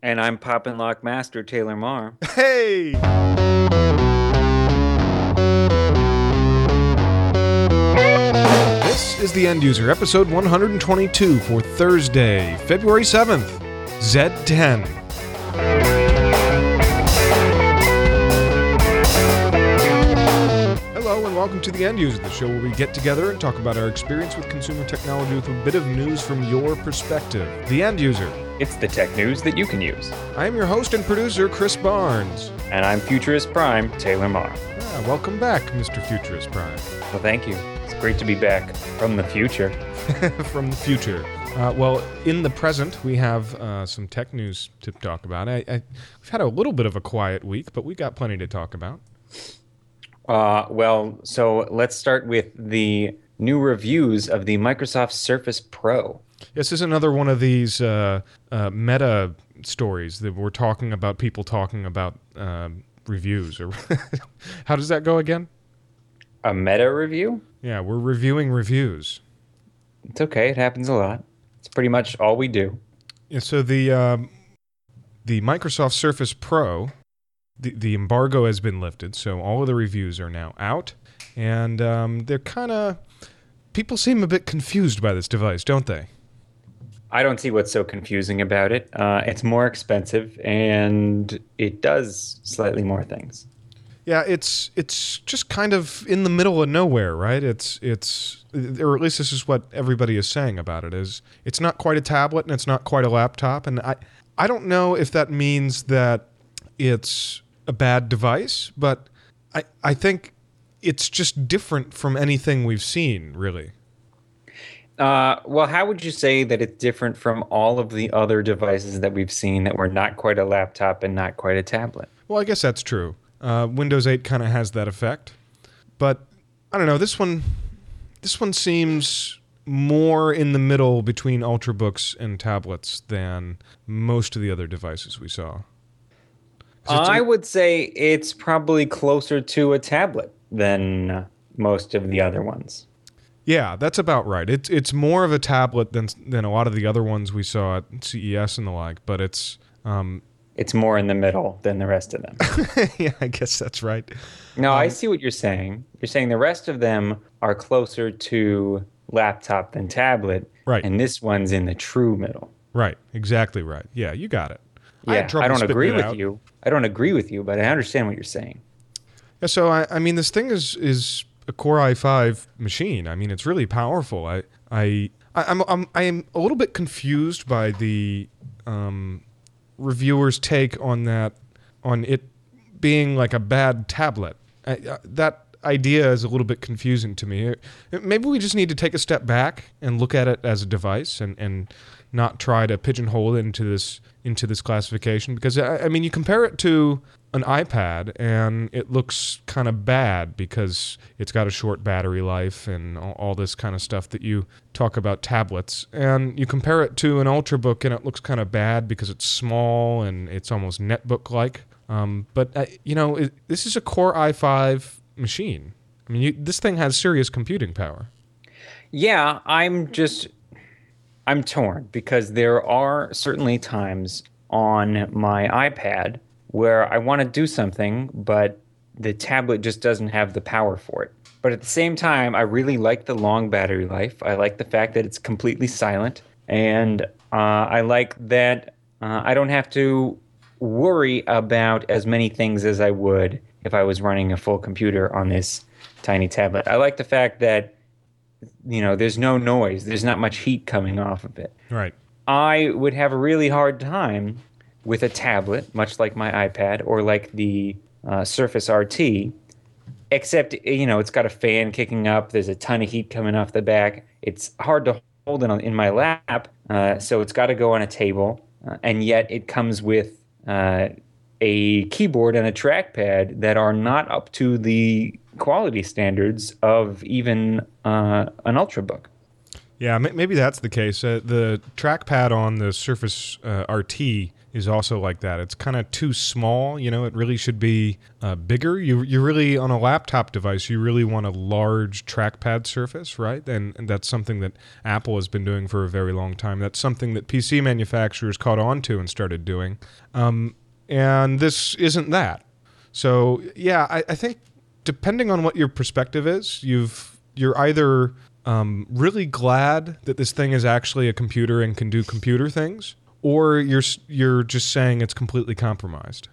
And I'm Pop and Lock Master Taylor Marr. Hey! This is The End User, episode 122 for Thursday, February 7th, Z10. Hello and welcome to The End User, the show where we get together and talk about our experience with consumer technology with a bit of news from your perspective. The End User. It's the tech news that you can use. I am your host and producer, Chris Barnes. And I'm Futurist Prime, Taylor Marr. Welcome back, Mr. Futurist Prime. Well, thank you. It's great to be back from the future. From the future. In the present, we have some tech news to talk about. We've had a little bit of a quiet week, but we got plenty to talk about. So let's start with the new reviews of the Microsoft Surface Pro. This is another one of these meta stories that we're talking about, people talking about reviews. Or how does that go again? A meta review? Yeah, we're reviewing reviews. It's okay. It happens a lot. It's pretty much all we do. Yeah, so the Microsoft Surface Pro, the embargo has been lifted, so all of the reviews are now out, and they're kind of... People seem a bit confused by this device, don't they? I don't see what's so confusing about it. It's more expensive, and it does slightly more things. Yeah, it's just kind of in the middle of nowhere, right? It's or at least this is what everybody is saying about it, is it's not quite a tablet and it's not quite a laptop, and I don't know if that means that it's a bad device, but I think it's just different from anything we've seen, really. Well, how would you say that it's different from all of the other devices that we've seen that were not quite a laptop and not quite a tablet? Well, I guess that's true. Windows 8 kind of has that effect. But, I don't know, this one seems more in the middle between Ultrabooks and tablets than most of the other devices we saw. I would say it's probably closer to a tablet than most of the other ones. Yeah, that's about right. It's more of a tablet than a lot of the other ones we saw at CES and the like, but it's more in the middle than the rest of them. Yeah, I guess that's right. No, I see what you're saying. You're saying the rest of them are closer to laptop than tablet, right? And this one's in the true middle. Right, exactly right. Yeah, you got it. Yeah, I don't agree with you. I don't agree with you, but I understand what you're saying. Yeah, so I mean, this thing is a Core i5 machine. I mean, it's really powerful. I'm a little bit confused by the reviewers' take on it being like a bad tablet. That idea is a little bit confusing to me. Maybe we just need to take a step back and look at it as a device and not try to pigeonhole it into this classification, because I mean, you compare it to an iPad and it looks kind of bad because it's got a short battery life and all this kind of stuff that you talk about tablets, and you compare it to an Ultrabook and it looks kind of bad because it's small and it's almost netbook-like. But this is a Core i5 machine. I mean, this thing has serious computing power. Yeah, I'm torn because there are certainly times on my iPad where I want to do something, but the tablet just doesn't have the power for it. But at the same time, I really like the long battery life. I like the fact that it's completely silent. And I like that I don't have to worry about as many things as I would if I was running a full computer on this tiny tablet. I like the fact that, there's no noise. There's not much heat coming off of it. Right. I would have a really hard time with a tablet, much like my iPad or like the Surface RT, except, it's got a fan kicking up. There's a ton of heat coming off the back. It's hard to hold it in my lap, so it's got to go on a table. And yet it comes with a keyboard and a trackpad that are not up to the quality standards of even an Ultrabook. Yeah, maybe that's the case. The trackpad on the Surface RT is also like that. It's kind of too small. It really should be bigger. You really, on a laptop device, you really want a large trackpad surface, right? And that's something that Apple has been doing for a very long time. That's something that PC manufacturers caught on to and started doing. And this isn't that. So, yeah, I think depending on what your perspective is, you're either really glad that this thing is actually a computer and can do computer things, or you're just saying it's completely compromised.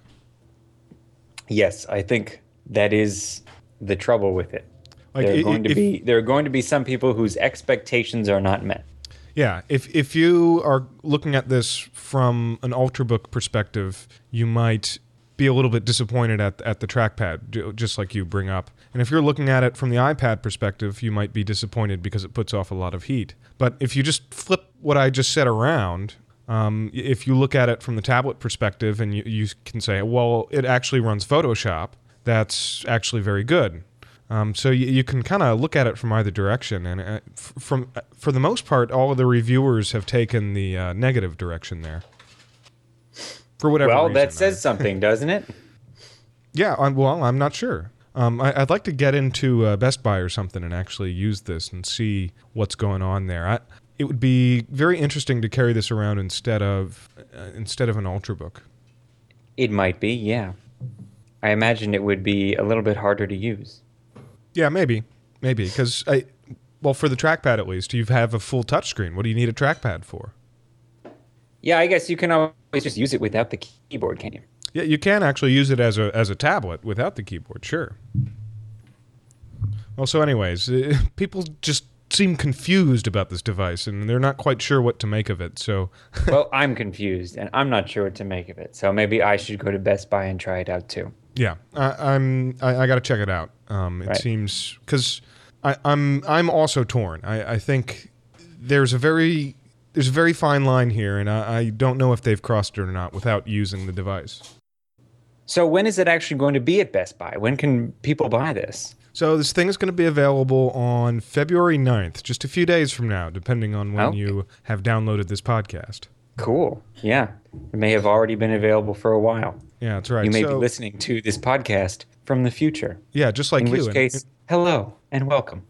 Yes, I think that is the trouble with it. Like there are going to be some people whose expectations are not met. Yeah, if you are looking at this from an Ultrabook perspective, you might be a little bit disappointed at the trackpad, just like you bring up. And if you're looking at it from the iPad perspective, you might be disappointed because it puts off a lot of heat. But if you just flip what I just said around, if you look at it from the tablet perspective and you can say, well, it actually runs Photoshop, that's actually very good. So you can kind of look at it from either direction. And for the most part, all of the reviewers have taken the negative direction there. For whatever reason. Well, that says something, doesn't it? Yeah, I'm not sure. I'd like to get into Best Buy or something and actually use this and see what's going on there. It would be very interesting to carry this around instead of an Ultrabook. It might be, yeah. I imagine it would be a little bit harder to use. Yeah, maybe, because for the trackpad at least, you have a full touchscreen. What do you need a trackpad for? Yeah, I guess you can always just use it without the keyboard, can't you? Yeah, you can actually use it as a tablet without the keyboard, sure. Well, so anyways, people just seem confused about this device, and they're not quite sure what to make of it, so... Well, I'm confused, and I'm not sure what to make of it, so maybe I should go to Best Buy and try it out, too. Yeah, I got to check it out. It seems... Because I'm also torn. I think there's a very fine line here, and I don't know if they've crossed it or not without using the device. So when is it actually going to be at Best Buy? When can people buy this? So this thing is going to be available on February 9th, just a few days from now, depending on when you have downloaded this podcast. Cool. Yeah. It may have already been available for a while. Yeah, that's right. You may be listening to this podcast from the future. Yeah, just like you. In which case, hello and welcome.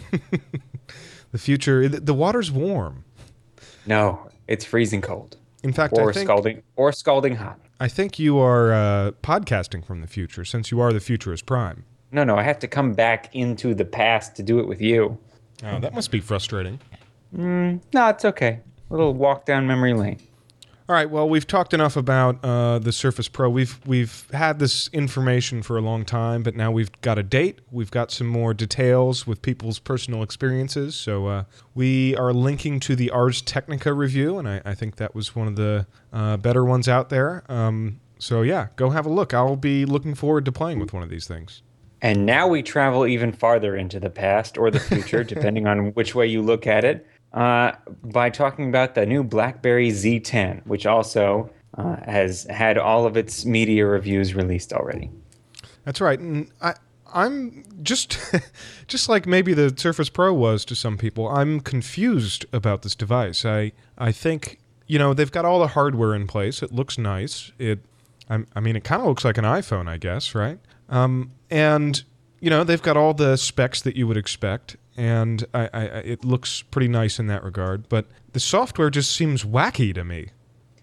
The future, the water's warm. No, it's freezing cold. In fact, scalding hot. I think you are podcasting from the future, since you are the Futurist Prime. No, I have to come back into the past to do it with you. Oh, that must be frustrating. No, it's okay. A little walk down memory lane. All right, well, we've talked enough about the Surface Pro. We've had this information for a long time, but now we've got a date. We've got some more details with people's personal experiences. So we are linking to the Ars Technica review, and I think that was one of the better ones out there. So yeah, go have a look. I'll be looking forward to playing with one of these things. And now we travel even farther into the past or the future, depending on which way you look at it. By talking about the new BlackBerry Z10, which also has had all of its media reviews released already. That's right. And I'm just like maybe the Surface Pro was to some people, I'm confused about this device. I think, they've got all the hardware in place. It looks nice. It kind of looks like an iPhone, I guess, right? And, they've got all the specs that you would expect. And it looks pretty nice in that regard. But the software just seems wacky to me.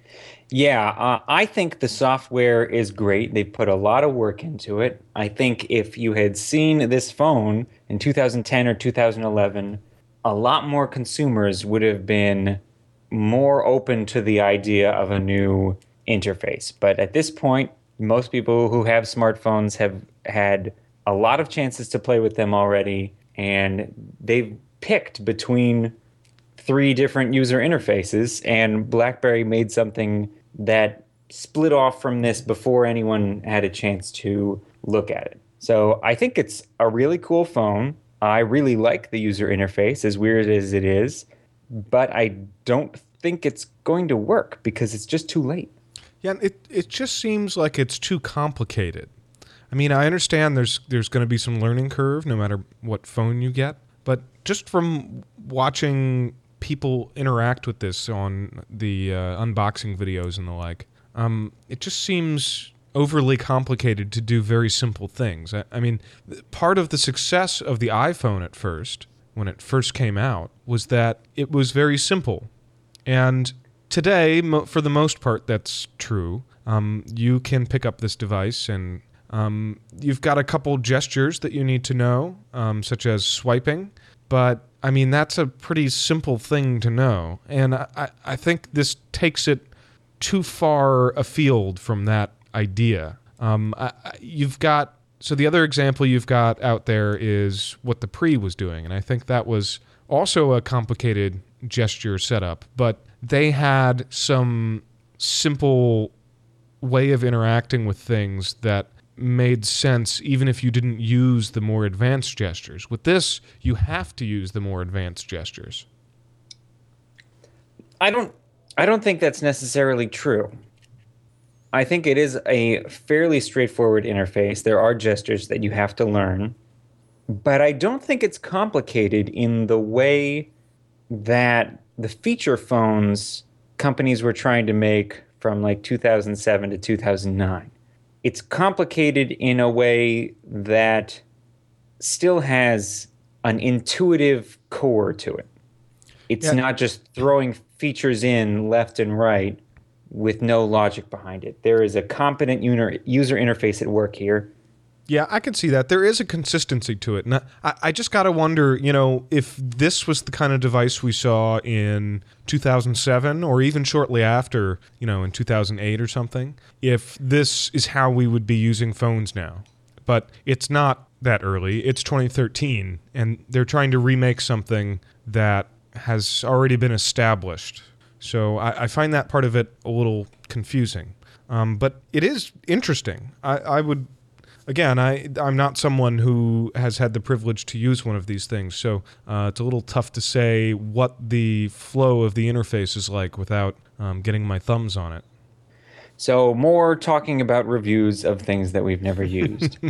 Yeah, I think the software is great. They've put a lot of work into it. I think if you had seen this phone in 2010 or 2011, a lot more consumers would have been more open to the idea of a new interface. But at this point, most people who have smartphones have had a lot of chances to play with them already. And they've picked between 3 different user interfaces, and BlackBerry made something that split off from this before anyone had a chance to look at it. So I think it's a really cool phone. I really like the user interface, as weird as it is, but I don't think it's going to work because it's just too late. Yeah, it just seems like it's too complicated. I mean, I understand there's going to be some learning curve no matter what phone you get, but just from watching people interact with this on the unboxing videos and the like, it just seems overly complicated to do very simple things. I mean, part of the success of the iPhone at first, when it first came out, was that it was very simple. And today, for the most part, that's true. You can pick up this device and you've got a couple gestures that you need to know, such as swiping. But, I mean, that's a pretty simple thing to know. And I think this takes it too far afield from that idea. You've got, so the other example you've got out there is what the Pre was doing. And I think that was also a complicated gesture setup. But they had some simple way of interacting with things that made sense even if you didn't use the more advanced gestures. With this, you have to use the more advanced gestures. I don't think that's necessarily true. I think it is a fairly straightforward interface. There are gestures that you have to learn, but I don't think it's complicated in the way that the feature phones companies were trying to make from like 2007 to 2009. It's complicated in a way that still has an intuitive core to it. It's not just throwing features in left and right with no logic behind it. There is a competent user interface at work here. Yeah, I can see that. There is a consistency to it. And I just got to wonder, you know, if this was the kind of device we saw in 2007 or even shortly after, you know, in 2008 or something, if this is how we would be using phones now. But it's not that early. It's 2013, and they're trying to remake something that has already been established. So I find that part of it a little confusing. But it is interesting. I would... Again, I'm not someone who has had the privilege to use one of these things, so it's a little tough to say what the flow of the interface is like without getting my thumbs on it. So more talking about reviews of things that we've never used.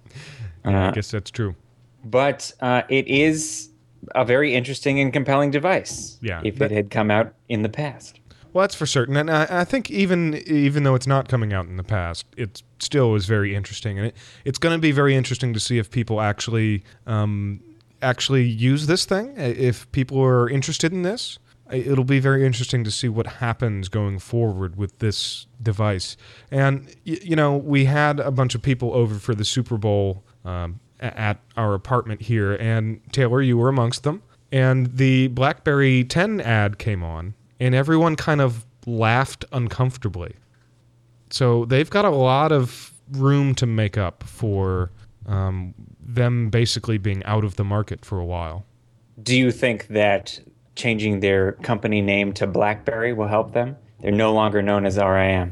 I guess that's true. But it is a very interesting and compelling device if it had come out in the past. Well, that's for certain, and I think even though it's not coming out in the past, it still is very interesting, and it's going to be very interesting to see if people actually use this thing. If people are interested in this, it'll be very interesting to see what happens going forward with this device. And you know, we had a bunch of people over for the Super Bowl at our apartment here, and Taylor, you were amongst them. And the BlackBerry 10 ad came on. And everyone kind of laughed uncomfortably. So they've got a lot of room to make up for them basically being out of the market for a while. Do you think that changing their company name to BlackBerry will help them? They're no longer known as RAM.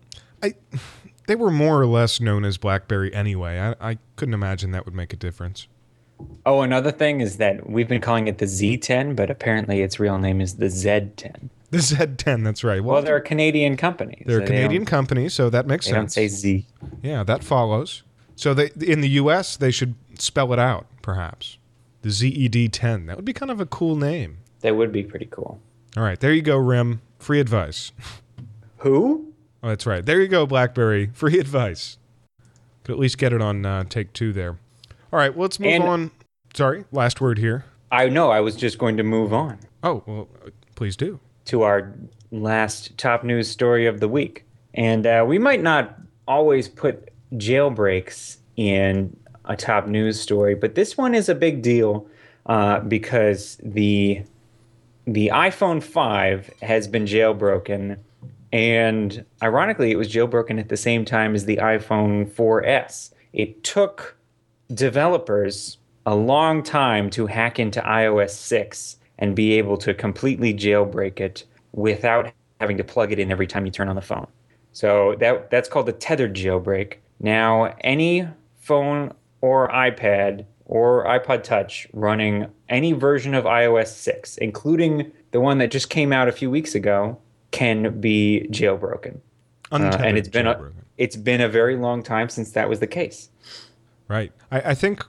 They were more or less known as BlackBerry anyway. I couldn't imagine that would make a difference. Oh, another thing is that we've been calling it the Z10, but apparently its real name is the Z10. The Z10, that's right. Well, they're a Canadian company. They're a Canadian company, so that makes sense. They don't say Z. Yeah, that follows. So in the U.S., they should spell it out, perhaps. The ZED10. That would be kind of a cool name. That would be pretty cool. All right, there you go, Rim. Free advice. Who? Oh, that's right. There you go, BlackBerry. Free advice. Could at least get it on take 2 there. All right, well, let's move on. Sorry, last word here. I know, I was just going to move on. Oh, well, please do. To our last top news story of the week. And we might not always put jailbreaks in a top news story, but this one is a big deal because the iPhone 5 has been jailbroken. And ironically, it was jailbroken at the same time as the iPhone 4S. It took developers a long time to hack into iOS 6 and be able to completely jailbreak it without having to plug it in every time you turn on the phone. So that's called the tethered jailbreak. Now, any phone or iPad or iPod Touch running any version of iOS 6, including the one that just came out a few weeks ago, can be jailbroken. And it's been a very long time since that was the case. Right. I think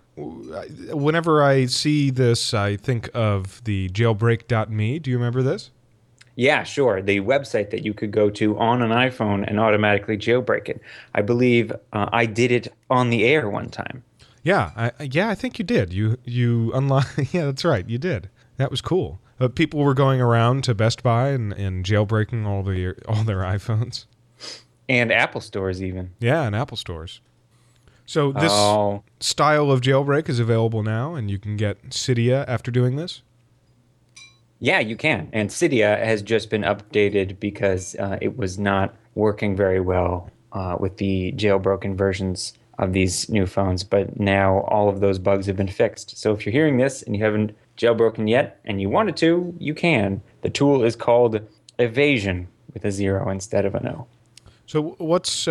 whenever I see this, I think of the jailbreak.me. Do you remember this? Yeah, sure. The website that you could go to on an iPhone and automatically jailbreak it. I believe I did it on the air one time. Yeah, I think you did. You unlocked. Yeah, that's right. You did. That was cool. People were going around to Best Buy and jailbreaking all their iPhones. And Apple stores even. Yeah, and Apple stores. So this Oh, style of jailbreak is available now, and you can get Cydia after doing this. yeah, you can. And Cydia has just been updated because it was not working very well with the jailbroken versions of these new phones. But now all of those bugs have been fixed. So if you're hearing this and you haven't jailbroken yet and you wanted to, you can. The tool is called Evasion with a 0 instead of an O. So what's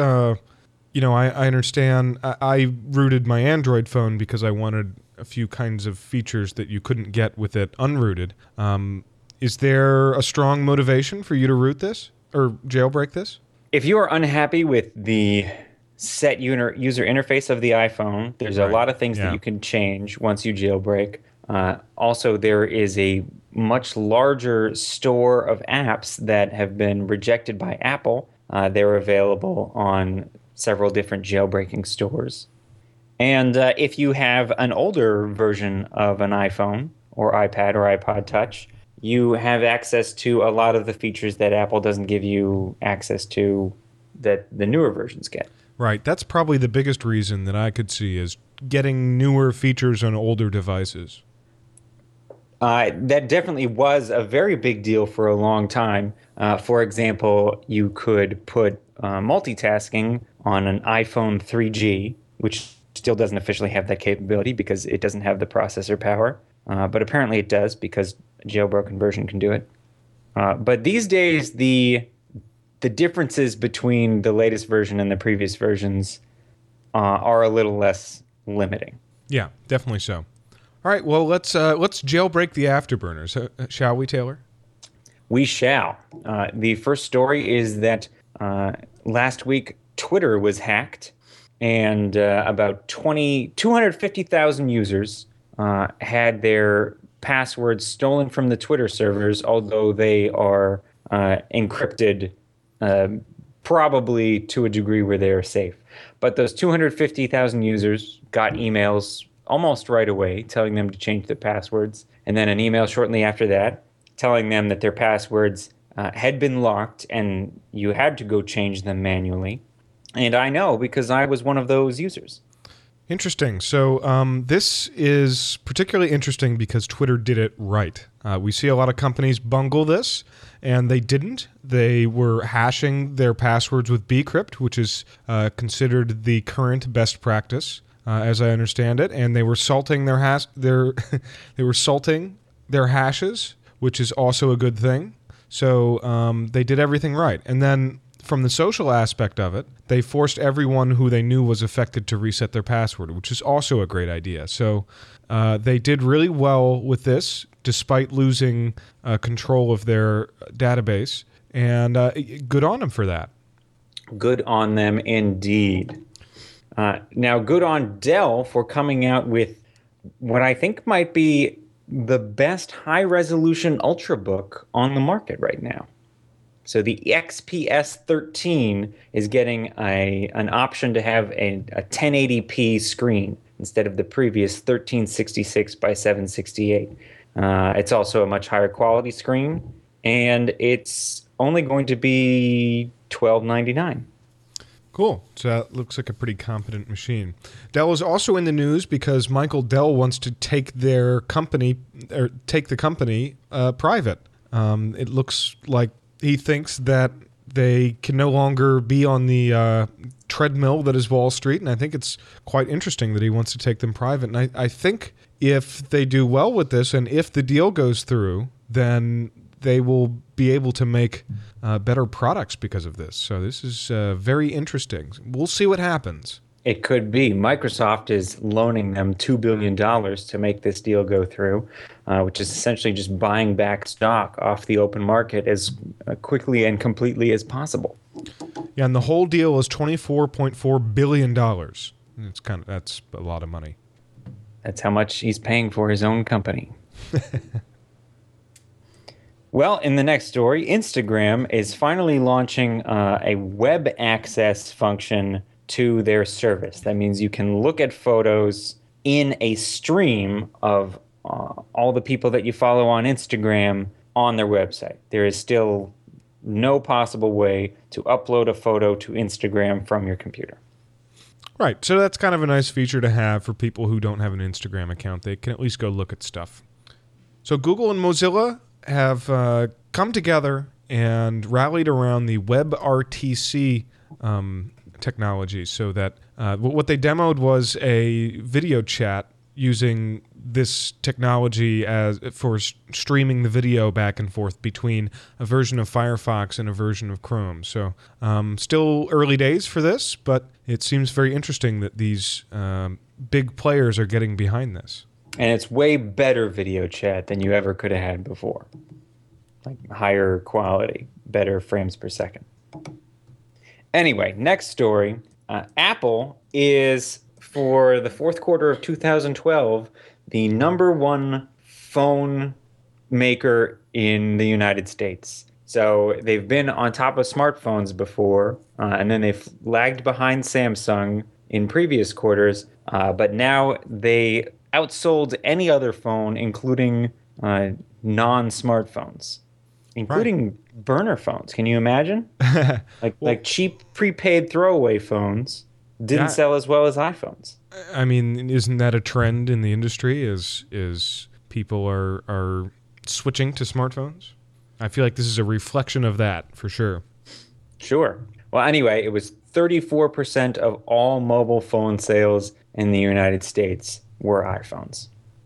I understand. I rooted my Android phone because I wanted a few kinds of features that you couldn't get with it unrooted. Is there a strong motivation for you to root this or jailbreak this? If you are unhappy with the set user interface of the iPhone, there's a Right. lot of things that Yeah. you can change once you jailbreak. Also, there is a much larger store of apps that have been rejected by Apple. They're available on several different jailbreaking stores. And if you have an older version of an iPhone or iPad or iPod Touch, you have access to a lot of the features that Apple doesn't give you access to that the newer versions get. Right. That's probably the biggest reason that I could see is getting newer features on older devices. That definitely was a very big deal for a long time. For example, you could put multitasking on an iPhone 3G, which still doesn't officially have that capability because it doesn't have the processor power. But apparently it does because a jailbroken version can do it. But these days, the differences between the latest version and the previous versions are a little less limiting. Yeah, definitely so. All right. Well, let's jailbreak the afterburners, shall we, Taylor? We shall. The first story is that last week Twitter was hacked, and about 250,000 users had their passwords stolen from the Twitter servers, although they are encrypted probably to a degree where they are safe. But those 250,000 users got emails almost right away telling them to change their passwords, and then an email shortly after that telling them that their passwords had been locked and you had to go change them manually. And I know because I was one of those users. Interesting. So this is particularly interesting because Twitter did it right. We see a lot of companies bungle this, and they didn't. They were hashing their passwords with bcrypt, which is considered the current best practice, as I understand it, and they were salting they were salting their hashes, which is also a good thing. So they did everything right, and then from the social aspect of it, they forced everyone who they knew was affected to reset their password, which is also a great idea. So they did really well with this, despite losing control of their database, and good on them for that. Good on them indeed. Now, good on Dell for coming out with what I think might be the best high-resolution Ultrabook on the market right now. So the XPS 13 is getting an option to have a 1080p screen instead of the previous 1366 by 768. It's also a much higher quality screen, and it's only going to be $12.99. Cool. So that looks like a pretty competent machine. Dell is also in the news because Michael Dell wants to take their company or take the company private. It looks like he thinks that they can no longer be on the treadmill that is Wall Street, and I think it's quite interesting that he wants to take them private. And I think if they do well with this, and if the deal goes through, then they will be able to make better products because of this. So this is very interesting. We'll see what happens. It could be. Microsoft is loaning them $2 billion to make this deal go through, which is essentially just buying back stock off the open market as quickly and completely as possible. Yeah, and the whole deal is $24.4 billion. That's a lot of money. That's how much he's paying for his own company. Well, in the next story, Instagram is finally launching a web access function to their service. That means you can look at photos in a stream of all the people that you follow on Instagram on their website. There is still no possible way to upload a photo to Instagram from your computer. Right. So that's kind of a nice feature to have for people who don't have an Instagram account. They can at least go look at stuff. So Google and Mozilla have come together and rallied around the WebRTC technology, so that what they demoed was a video chat using this technology as for streaming the video back and forth between a version of Firefox and a version of Chrome. So still early days for this, but it seems very interesting that these big players are getting behind this. And it's way better video chat than you ever could have had before. Like higher quality, better frames per second. Anyway, next story. Apple is, for the fourth quarter of 2012, the #1 phone maker in the United States. So they've been on top of smartphones before, and then they've lagged behind Samsung in previous quarters, but now they outsold any other phone, including non-smartphones, including burner phones. Can you imagine? Like cheap prepaid throwaway phones didn't sell as well as iPhones. I mean, isn't that a trend in the industry? Is people are switching to smartphones? I feel like this is a reflection of that for sure. Sure. Well, anyway, it was 34% of all mobile phone sales in the United States were iPhones.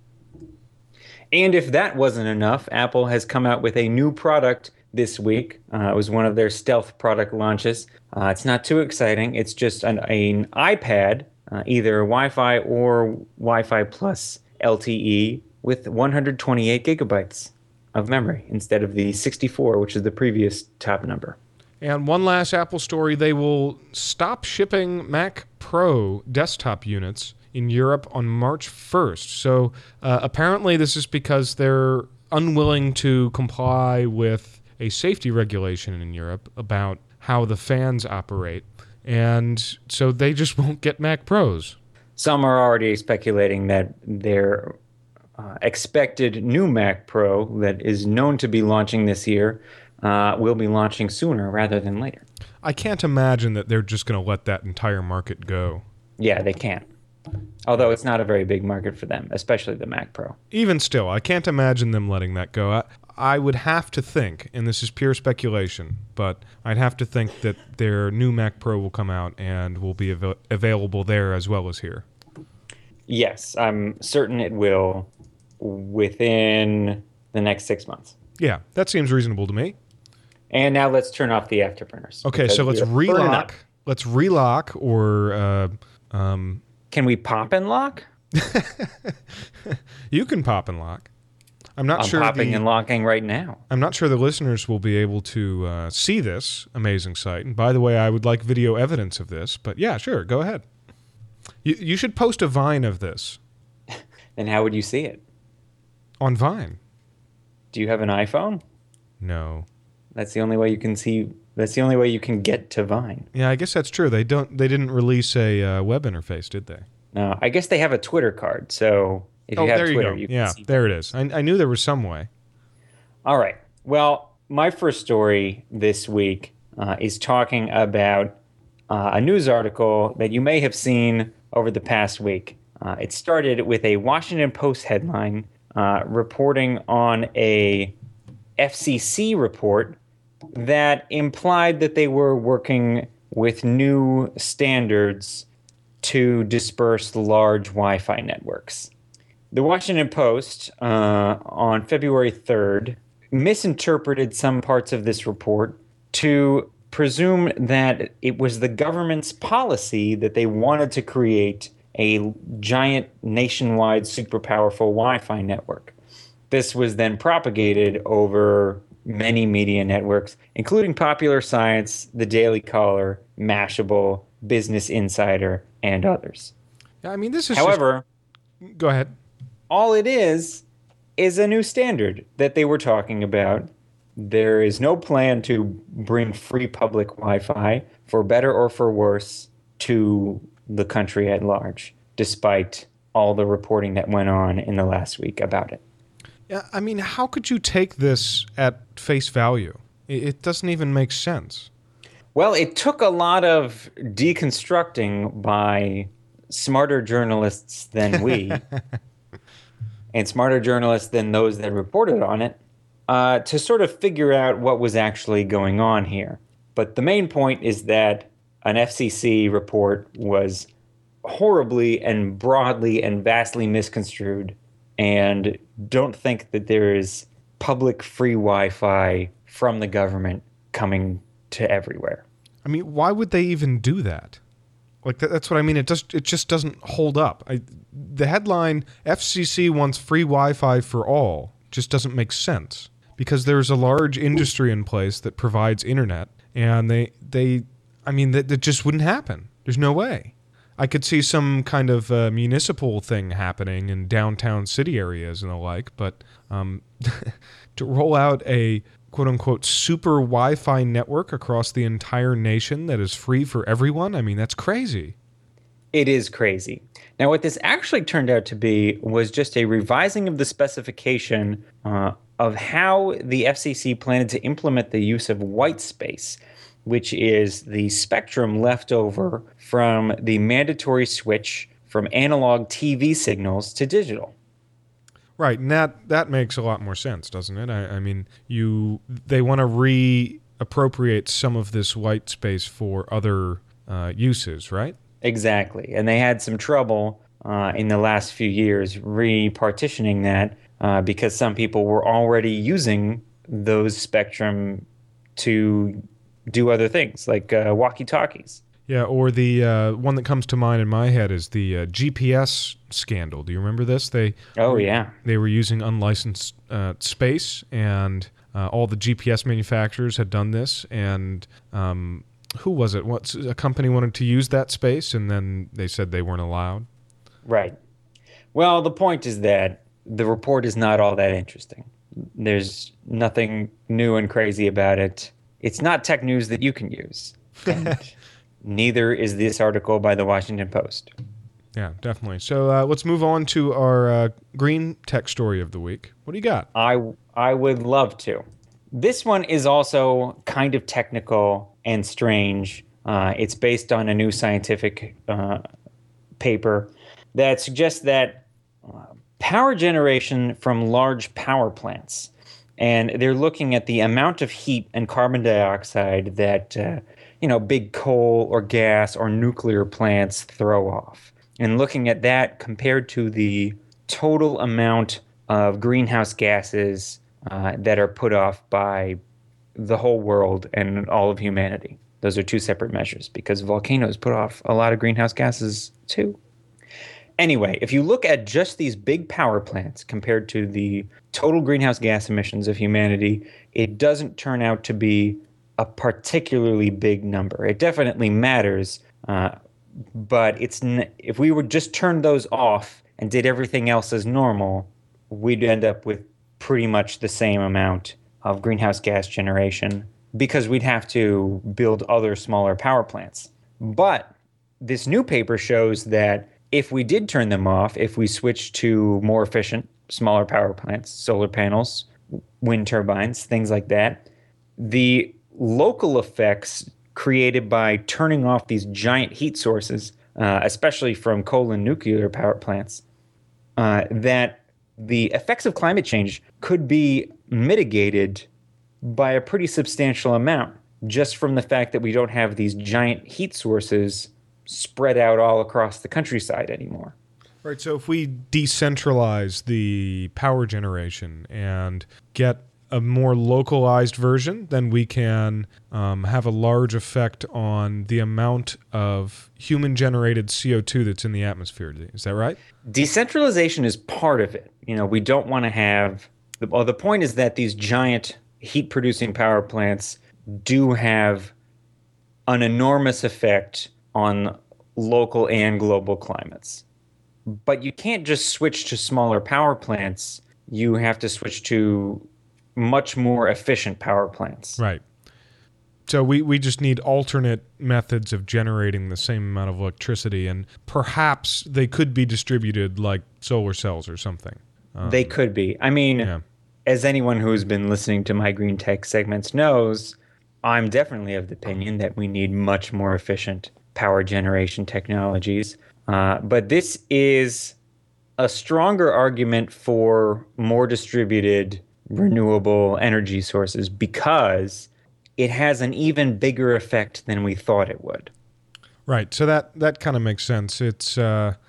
And if that wasn't enough, Apple has come out with a new product this week. It was one of their stealth product launches. It's not too exciting. It's just an iPad, either Wi-Fi or Wi-Fi plus LTE, with 128 gigabytes of memory instead of the 64, which is the previous top number. And one last Apple story, they will stop shipping Mac Pro desktop units in Europe on March 1st. So apparently this is because they're unwilling to comply with a safety regulation in Europe about how the fans operate. And so they just won't get Mac Pros. Some are already speculating that their expected new Mac Pro that is known to be launching this year will be launching sooner rather than later. I can't imagine that they're just going to let that entire market go. Yeah, they can. Although it's not a very big market for them, especially the Mac Pro. Even still, I can't imagine them letting that go. I would have to think, and this is pure speculation, but I'd have to think that their new Mac Pro will come out and will be available there as well as here. Yes, I'm certain it will within the next 6 months. Yeah, that seems reasonable to me. And now let's turn off the afterburners. Okay, so let's relock. Let's relock or... Can we pop and lock? You can pop and lock. I'm sure popping and locking right now. I'm not sure the listeners will be able to see this amazing site. And by the way, I would like video evidence of this. But yeah, sure, go ahead. You should post a Vine of this. Then how would you see it? On Vine. Do you have an iPhone? No. That's the only way you can see. That's the only way you can get to Vine. Yeah, I guess that's true. They didn't release a web interface, did they? No, I guess they have a Twitter card. So if you have Twitter, you can see. There it is. I knew there was some way. All right. Well, my first story this week is talking about a news article that you may have seen over the past week. It started with a Washington Post headline reporting on a FCC report that implied that they were working with new standards to disperse large Wi-Fi networks. The Washington Post, on February 3rd, misinterpreted some parts of this report to presume that it was the government's policy that they wanted to create a giant nationwide super powerful Wi-Fi network. This was then propagated over many media networks, including Popular Science, The Daily Caller, Mashable, Business Insider, and others. Yeah, I mean, this is However, go ahead. All it is a new standard that they were talking about There is no plan to bring free public Wi-Fi, for better or for worse, to the country at large, despite all the reporting that went on in the last week about it. Yeah, I mean, how could you take this at face value? It doesn't even make sense. Well, it took a lot of deconstructing by smarter journalists than we, and smarter journalists than those that reported on it, to sort of figure out what was actually going on here. But the main point is that an FCC report was horribly and broadly and vastly misconstrued, and don't think that there is public free Wi-Fi from the government coming to everywhere. I mean, why would they even do that? Like that's what I mean. It just doesn't hold up. The headline "FCC wants free Wi-Fi for all" just doesn't make sense because there's a large industry in place that provides internet, and that just wouldn't happen. There's no way. I could see some kind of municipal thing happening in downtown city areas and the like, but to roll out a quote-unquote super Wi-Fi network across the entire nation that is free for everyone, I mean, that's crazy. It is crazy. Now, what this actually turned out to be was just a revising of the specification of how the FCC planned to implement the use of white space, which is the spectrum left over from the mandatory switch from analog TV signals to digital. Right, and that makes a lot more sense, doesn't it? I mean, they want to reappropriate some of this white space for other uses, right? Exactly, and they had some trouble in the last few years repartitioning that because some people were already using those spectrum to do other things, like walkie-talkies. Yeah, or the one that comes to mind in my head is the GPS scandal. Do you remember this? They were using unlicensed space, and all the GPS manufacturers had done this. And who was it? A company wanted to use that space, and then they said they weren't allowed. Right. Well, the point is that the report is not all that interesting. There's nothing new and crazy about it. It's not tech news that you can use. And neither is this article by the Washington Post. Yeah, definitely. So let's move on to our green tech story of the week. What do you got? I would love to. This one is also kind of technical and strange. It's based on a new scientific paper that suggests that power generation from large power plants, and they're looking at the amount of heat and carbon dioxide that big coal or gas or nuclear plants throw off, and looking at that compared to the total amount of greenhouse gases that are put off by the whole world and all of humanity. Those are two separate measures because volcanoes put off a lot of greenhouse gases too. Anyway, if you look at just these big power plants compared to the total greenhouse gas emissions of humanity, it doesn't turn out to be a particularly big number. It definitely matters, but if we would just turn those off and did everything else as normal, we'd end up with pretty much the same amount of greenhouse gas generation because we'd have to build other smaller power plants. But this new paper shows that if we did turn them off, if we switched to more efficient, smaller power plants, solar panels, wind turbines, things like that, the local effects created by turning off these giant heat sources, especially from coal and nuclear power plants, that the effects of climate change could be mitigated by a pretty substantial amount just from the fact that we don't have these giant heat sources spread out all across the countryside anymore. Right, so if we decentralize the power generation and get a more localized version, then we can have a large effect on the amount of human-generated CO2 that's in the atmosphere. Is that right? Decentralization is part of it. We don't want to have... the point is that these giant heat-producing power plants do have an enormous effect on local and global climates. But you can't just switch to smaller power plants. You have to switch to much more efficient power plants. Right. So we just need alternate methods of generating the same amount of electricity, and perhaps they could be distributed like solar cells or something. They could be. I mean, Yeah. as anyone who's been listening to my green tech segments knows, I'm definitely of the opinion that we need much more efficient power generation technologies. But this is a stronger argument for more distributed renewable energy sources because it has an even bigger effect than we thought it would. Right. So that kind of makes sense. It's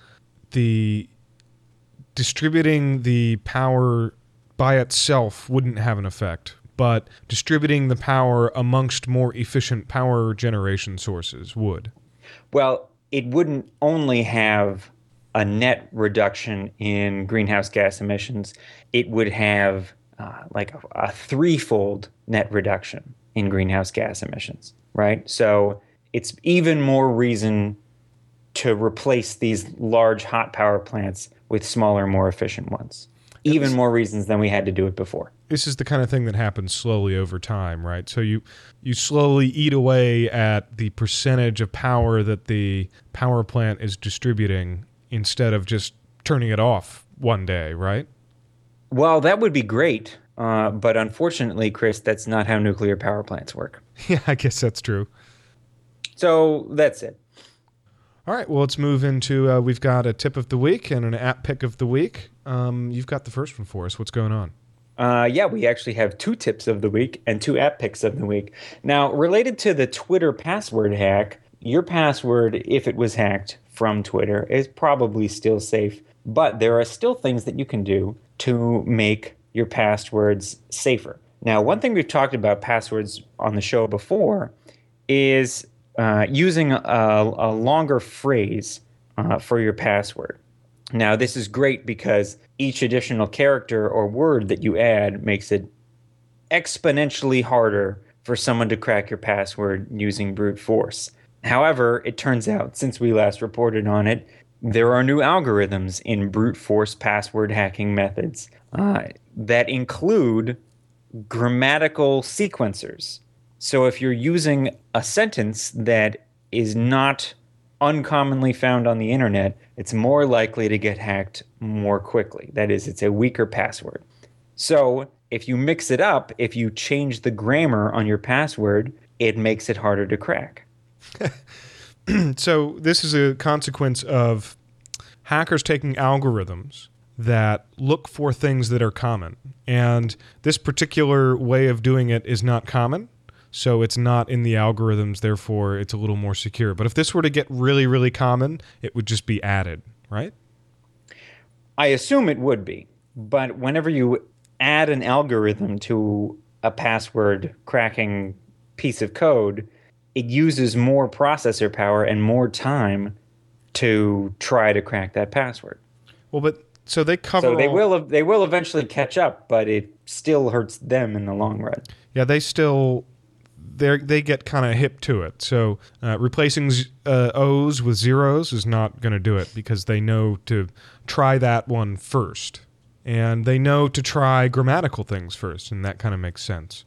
the distributing the power by itself wouldn't have an effect, but distributing the power amongst more efficient power generation sources would. Well, it wouldn't only have a net reduction in greenhouse gas emissions, it would have like a threefold net reduction in greenhouse gas emissions, right? So it's even more reason to replace these large hot power plants with smaller, more efficient ones. Even more reasons than we had to do it before. This is the kind of thing that happens slowly over time, right? So you slowly eat away at the percentage of power that the power plant is distributing instead of just turning it off one day, right? Well, that would be great. But unfortunately, Chris, that's not how nuclear power plants work. Yeah, I guess that's true. So that's it. All right, well, let's move into, we've got a tip of the week and an app pick of the week. You've got the first one for us. What's going on? Yeah, we actually have 2 tips of the week and 2 app picks of the week. Now, related to the Twitter password hack, your password, if it was hacked from Twitter, is probably still safe. But there are still things that you can do to make your passwords safer. Now, one thing we've talked about passwords on the show before is using a longer phrase for your password. Now, this is great because each additional character or word that you add makes it exponentially harder for someone to crack your password using brute force. However, it turns out, since we last reported on it, there are new algorithms in brute force password hacking methods that include grammatical sequencers. So if you're using a sentence that is not uncommonly found on the internet, it's more likely to get hacked more quickly. That is, it's a weaker password. So if you mix it up, if you change the grammar on your password, it makes it harder to crack. So this is a consequence of hackers taking algorithms that look for things that are common. And this particular way of doing it is not common. So it's not in the algorithms, therefore it's a little more secure. But if this were to get really, really common, it would just be added, right? I assume it would be. But whenever you add an algorithm to a password cracking piece of code, it uses more processor power and more time to try to crack that password. Well, but so they cover. So they will eventually catch up, but it still hurts them in the long run. Yeah, they get kind of hip to it. So replacing O's with zeros is not going to do it because they know to try that one first. And they know to try grammatical things first, and that kind of makes sense.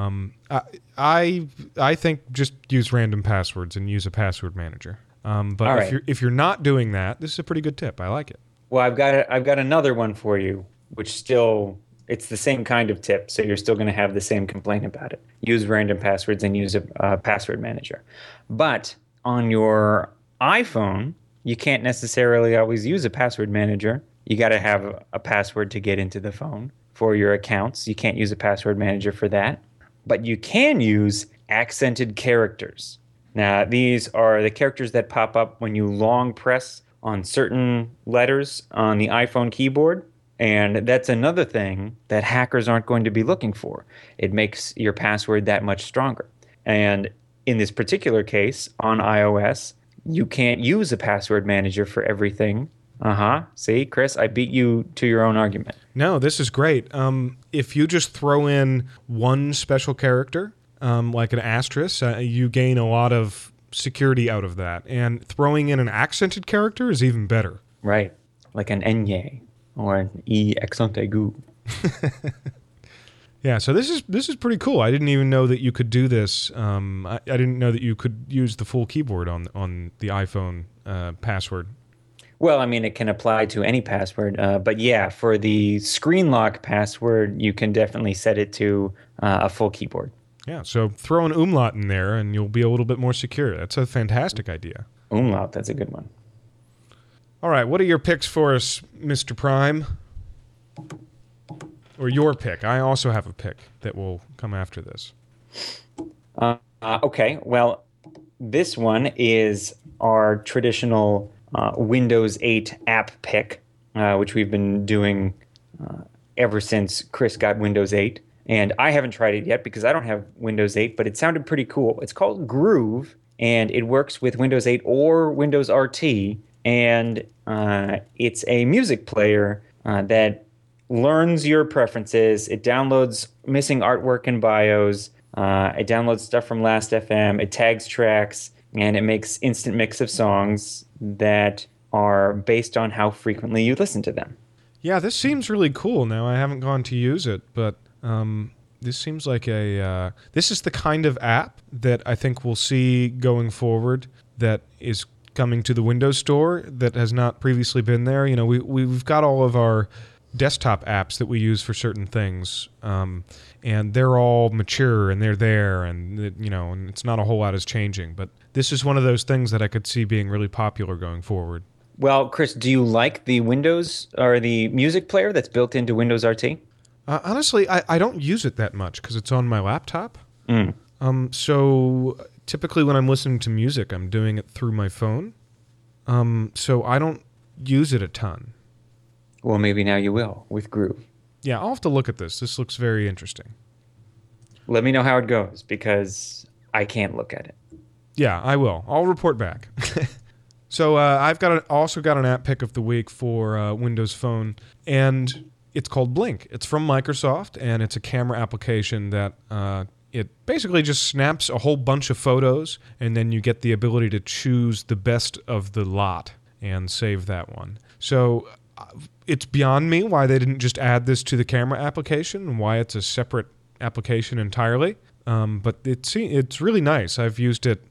I think just use random passwords and use a password manager. But if you're not doing that, this is a pretty good tip. I like it. Well, I've got another one for you, which still it's the same kind of tip, so you're still going to have the same complaint about it. Use random passwords and use a password manager. But on your iPhone, you can't necessarily always use a password manager. You got to have a password to get into the phone for your accounts. You can't use a password manager for that. But you can use accented characters. Now, these are the characters that pop up when you long press on certain letters on the iPhone keyboard. And that's another thing that hackers aren't going to be looking for. It makes your password that much stronger. And in this particular case, on iOS, you can't use a password manager for everything. See, Chris, I beat you to your own argument. No, this is great. If you just throw in one special character, like an asterisk, you gain a lot of security out of that. And throwing in an accented character is even better. Right, like an enye or an e accent aigu. Yeah, so this is pretty cool. I didn't even know that you could do this. I didn't know that you could use the full keyboard on the iPhone password. Well, I mean, it can apply to any password, but yeah, for the screen lock password, you can definitely set it to a full keyboard. Yeah, so throw an umlaut in there and you'll be a little bit more secure. That's a fantastic idea. Umlaut, that's a good one. All right, what are your picks for us, Mr. Prime? Or your pick. I also have a pick that will come after this. Okay, well, this one is our traditional Windows 8 app pick, which we've been doing ever since Chris got Windows 8. And I haven't tried it yet because I don't have Windows 8, but it sounded pretty cool. It's called Groove, and it works with Windows 8 or Windows RT. And it's a music player that learns your preferences. It downloads missing artwork and bios. It downloads stuff from Last.fm. It tags tracks, and it makes instant mix of songs that are based on how frequently you listen to them. Yeah, this seems really cool. Now, I haven't gone to use it, but this seems like this is the kind of app that I think we'll see going forward that is coming to the Windows Store that has not previously been there. You know, we've got all of our desktop apps that we use for certain things, and they're all mature and they're there, and and it's not a whole lot is changing. But this is one of those things that I could see being really popular going forward. Well, Chris, do you like the Windows or the music player that's built into Windows RT? Honestly, I don't use it that much because it's on my laptop. So typically when I'm listening to music, I'm doing it through my phone. So I don't use it a ton. Well, maybe now you will with Groove. Yeah, I'll have to look at this. This looks very interesting. Let me know how it goes because I can't look at it. Yeah, I will. I'll report back. So I've also got an app pick of the week for Windows Phone, and it's called Blink. It's from Microsoft, and it's a camera application that it basically just snaps a whole bunch of photos, and then you get the ability to choose the best of the lot and save that one. So it's beyond me why they didn't just add this to the camera application and why it's a separate application entirely. But it's really nice. I've used it.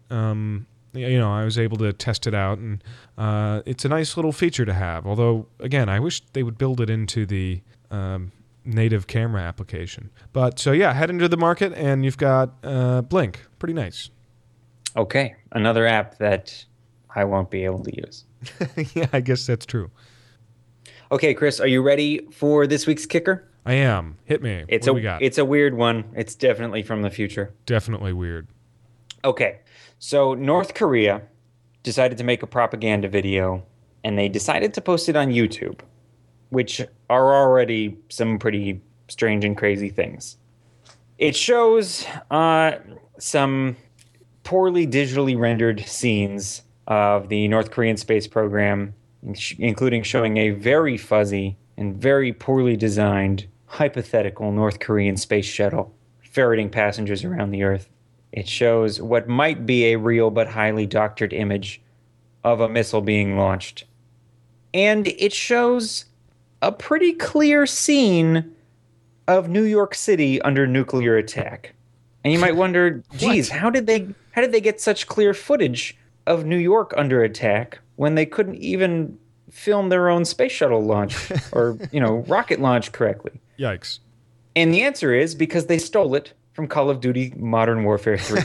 I was able to test it out, and it's a nice little feature to have. Although, again, I wish they would build it into the native camera application. But so yeah, head into the market, and you've got Blink. Pretty nice. Okay, another app that I won't be able to use. Yeah, I guess that's true. Okay, Chris, are you ready for this week's kicker? I am. Hit me. What do we got? It's a weird one. It's definitely from the future. Definitely weird. Okay, so North Korea decided to make a propaganda video, and they decided to post it on YouTube, which are already some pretty strange and crazy things. It shows some poorly digitally rendered scenes of the North Korean space program, including showing a very fuzzy and very poorly designed hypothetical North Korean space shuttle ferreting passengers around the Earth. It shows what might be a real but highly doctored image of a missile being launched. And it shows a pretty clear scene of New York City under nuclear attack. And you might wonder, geez, how did they get such clear footage of New York under attack when they couldn't even film their own space shuttle launch or, rocket launch correctly? Yikes. And the answer is because they stole it from Call of Duty Modern Warfare 3.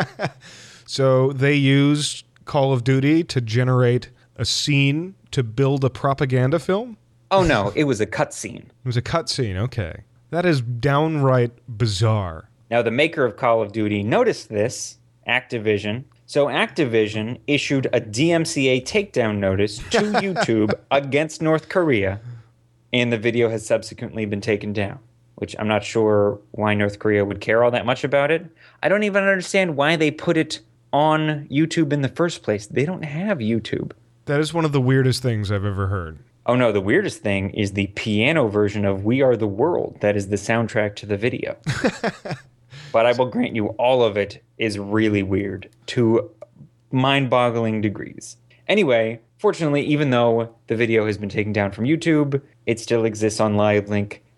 So they used Call of Duty to generate a scene to build a propaganda film? Oh, no, it was a cutscene. It was a cutscene, okay. That is downright bizarre. Now, the maker of Call of Duty noticed this, Activision. So Activision issued a DMCA takedown notice to YouTube against North Korea, and the video has subsequently been taken down, which I'm not sure why North Korea would care all that much about it. I don't even understand why they put it on YouTube in the first place. They don't have YouTube. That is one of the weirdest things I've ever heard. Oh, no, the weirdest thing is the piano version of We Are the World. That is the soundtrack to the video. But I will grant you, all of it is really weird to mind-boggling degrees. Anyway, fortunately, even though the video has been taken down from YouTube, it still exists on LiveLink, and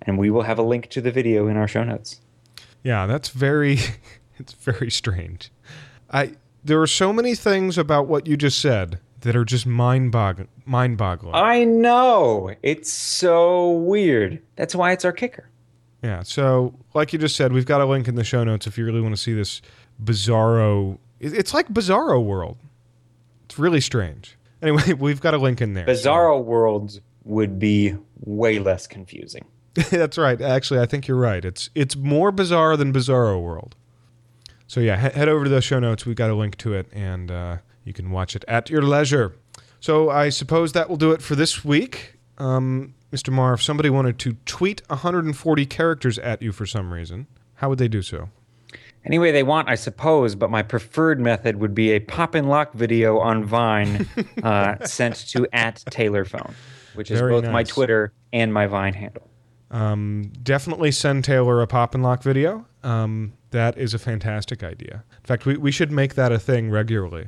And we will have a link to the video in our show notes. Yeah, that's very, it's very strange. There are so many things about what you just said that are just mind-boggling. I know. It's so weird. That's why it's our kicker. Yeah, so like you just said, we've got a link in the show notes if you really want to see this bizarro. It's like Bizarro World. It's really strange. Anyway, we've got a link in there. Bizarro Worlds would be way less confusing. That's right. Actually, I think you're right. It's more bizarre than Bizarro World. So yeah, head over to the show notes. We've got a link to it, and you can watch it at your leisure. So I suppose that will do it for this week. Mr. Marr, if somebody wanted to tweet 140 characters at you for some reason, how would they do so? Any way they want, I suppose, but my preferred method would be a pop and lock video on Vine sent to @TaylorPhone, which is Very both nice. my Twitter and my Vine handle. Definitely send Taylor a pop and lock video. That is a fantastic idea. In fact, we should make that a thing regularly.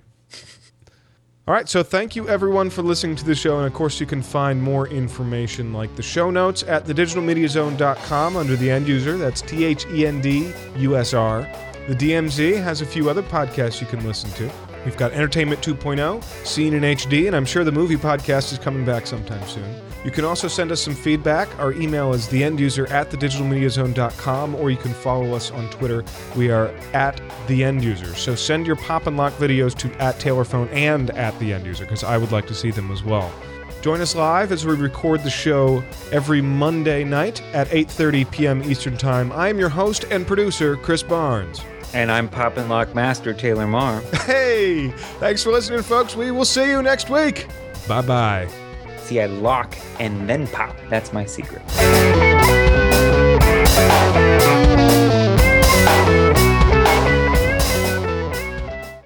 All right, so thank you everyone for listening to the show, and of course you can find more information like the show notes at thedigitalmediazone.com under the end user. That's THENDUSR. The DMZ has a few other podcasts you can listen to. We've got Entertainment 2.0, Seen in HD, and I'm sure the movie podcast is coming back sometime soon. You can also send us some feedback. Our email is theenduser@thedigitalmediazone.com, or you can follow us on Twitter. We are @theenduser. So send your pop and lock videos to @TaylorPhone and @theenduser, because I would like to see them as well. Join us live as we record the show every Monday night at 8:30 p.m. Eastern Time. I am your host and producer, Chris Barnes. And I'm pop and lock master Taylor Marr. Hey, thanks for listening, folks. We will see you next week. Bye-bye. See, I lock and then pop. That's my secret.